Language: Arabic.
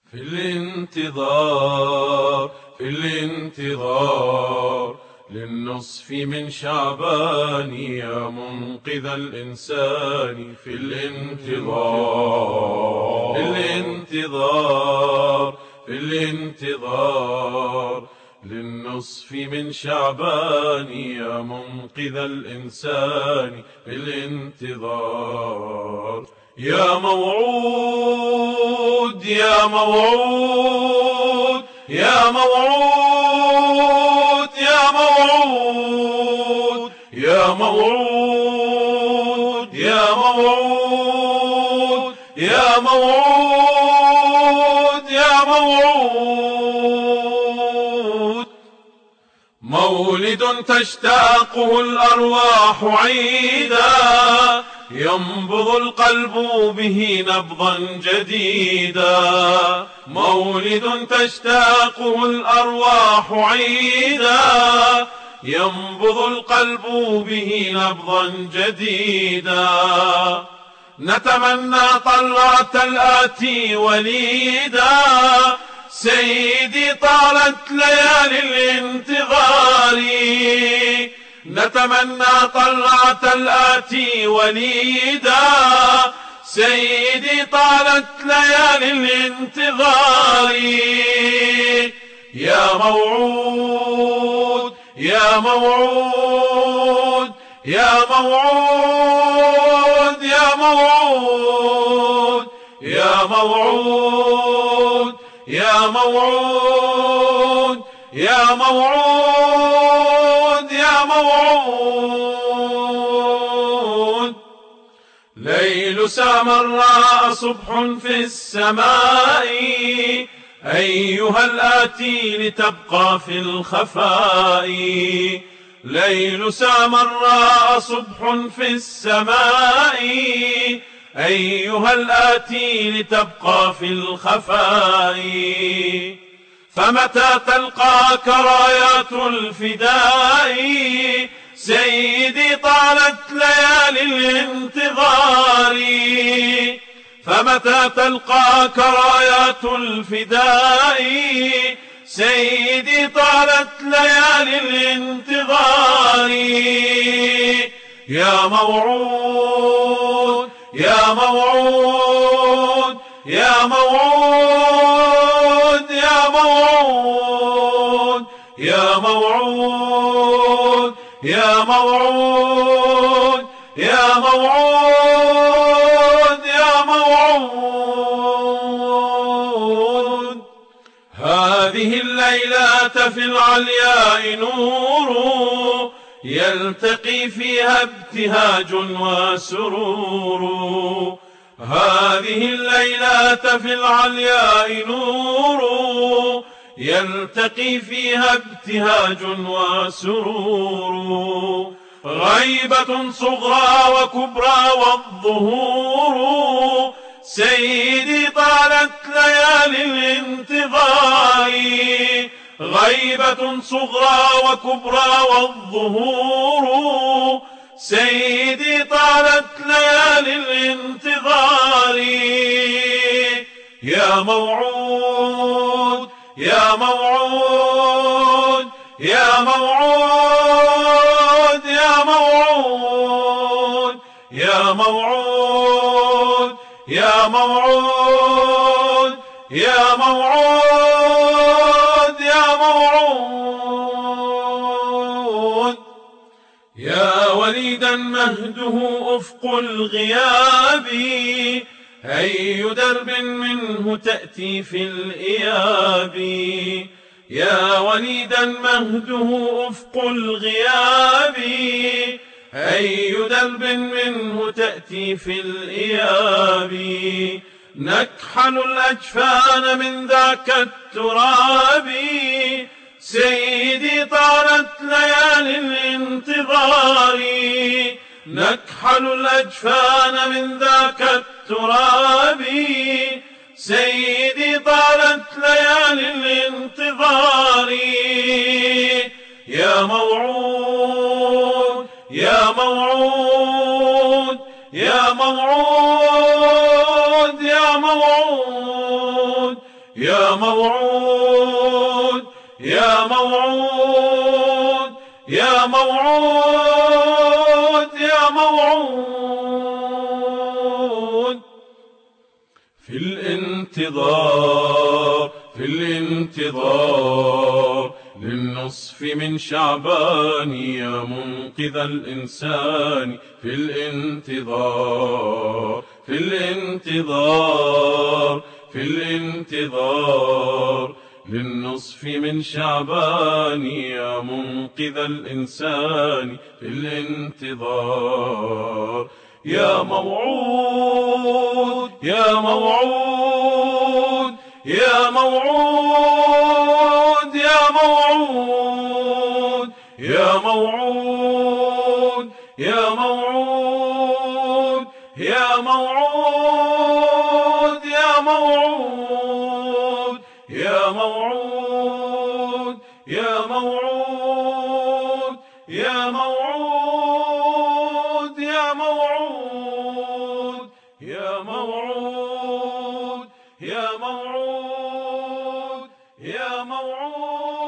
في الانتظار للنصف من شعبان يا منقذ الإنسان. في الانتظار للنصف من شعبان يا منقذ الإنسان. في الانتظار يا موعود يا موعود يا موعود يا موعود يا موعود يا موعود يا موعود يا موعود. مولد تشتاقه الأرواح عيدا ينبض القلب به نبضا جديدا. مولد تشتاقه الأرواح عيدا ينبض القلب به نبضا جديدا. نتمنى طلعة الآتي وليدا سيدي طالت ليالي الانتظار. نتمنى طلعة الآتي وليدا سيدي طالت ليالي الانتظار. يا موعود يا موعود يا موعود يا موعود يا موعود يا موعود يا موعود يا موعود. ليل سامراء صبح في السماء أيها الآتي لتبقى في الخفاء. ليل سامراء صبح في السماء أيها الآتي لتبقى في الخفاء. فمتى تلقاك رايات الفداء سيدي طالت ليالي الانتظار. فمتى تلقاك رايات الفداء سيدي طالت ليالي الانتظار. يا موعود يا موعود يا موعود يا موعود يا موعود يا موعود يا موعود يا موعود. هذه الليلات في العلياء نور يلتقي فيها ابتهاج وسرور. هذه الليلات في العلياء نور يلتقي فيها ابتهاج وسرور. غيبة صغرى وكبرى والظهور سيدي طالت ليالي الانتظار. غيبة صغرى وكبرى والظهور سيدي طالت ليالي الانتظار. يا موعود يا موعود يا موعود يا موعود يا موعود يا موعود يا موعود يا موعود. يا وليدا مهده أفق الغياب أي درب منه تأتي في الإياب. يا وليدا مهده أفق الغياب أي درب منه تأتي في الإياب. نكحل الأجفان من ذاك التراب سيدي طالت ليالي الانتظار. نكحل الأجفان من ذاك التراب سيدي طالت ليالي الانتظار. يا موعود يا موعود يا موعود يا موعود يا موعود يا موعود يا موعود يا موعود في الانتظار للنصف من شعبان يا منقذ الإنسان في الانتظار للنصف من شعبان يا منقذ الإنسان في الانتظار يا موعود يا موعود يا موعود يا موعود يا موعود يا موعود يا موعود يا موعود يا موعود يا موعود يا موعود يا موعود يا موعود يا موعود يا موعود